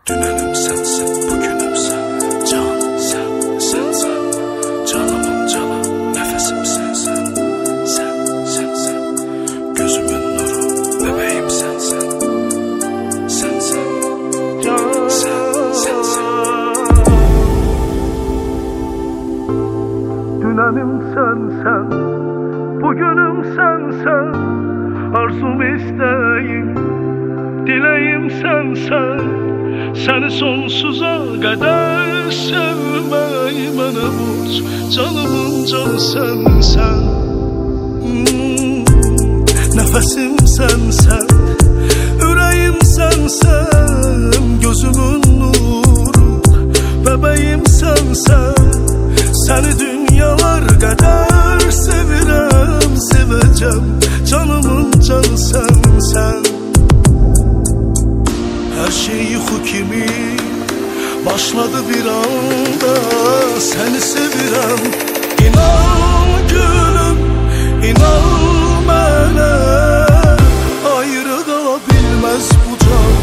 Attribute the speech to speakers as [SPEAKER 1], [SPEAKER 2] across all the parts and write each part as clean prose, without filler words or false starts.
[SPEAKER 1] Dünenім sensin, bugünüm sen. Can sen, sensin. Canımın canı, nefesim sensin. Sen, sensin. Gözümün nuru, bebeğim sensin. Sensin. Can sen, sensin.
[SPEAKER 2] Dünenім sensen, bugünüm sensen. Arzum isteğim, dileğim sensen. Seni sonsuza kadar sevmeyi bana borç. Canımın canı sensen. Nefesim sensen, yüreğim sensen. Gözümün nuru, bebeğim sensen. Seni dünyalar kadar sevirem, seveceğim. Canımın canı sensen. Her şey yuxu kimi başladı bir anda. Seni sevirəm. İnan gülüm, inan mənə. Ayrı qala bilməz bu can.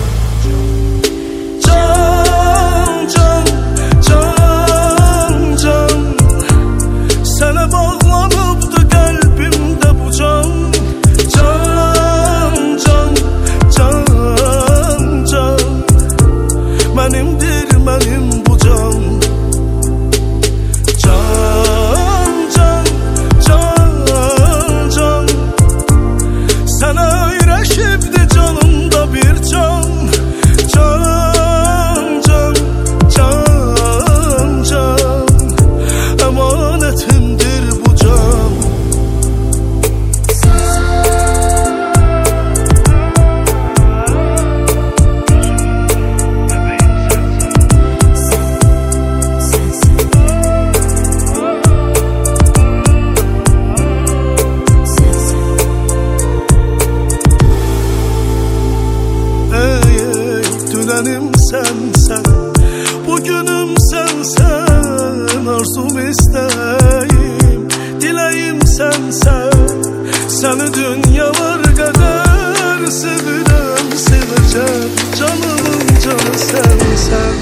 [SPEAKER 2] Can, can, can, can. Sənə bağlanıbdı qəlbimdə bu can. Can, can, can. Benimdir benim bu can. Can, can, can, can. Sana öyrəşibdi canımda bir can. Can, can, can, can. Emanetimdir bu can. Dünenім sensen, bugünüm sensen. Arzum isteğim, dileğim sensen. Seni dünyalar kadar sevirem, seveceğim. Canımın canı sensen.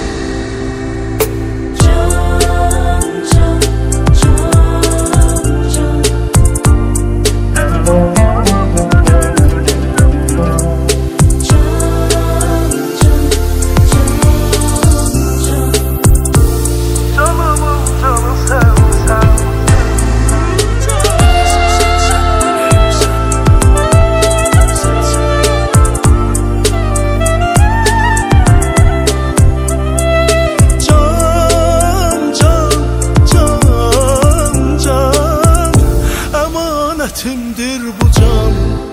[SPEAKER 2] Emanetimdir bu can.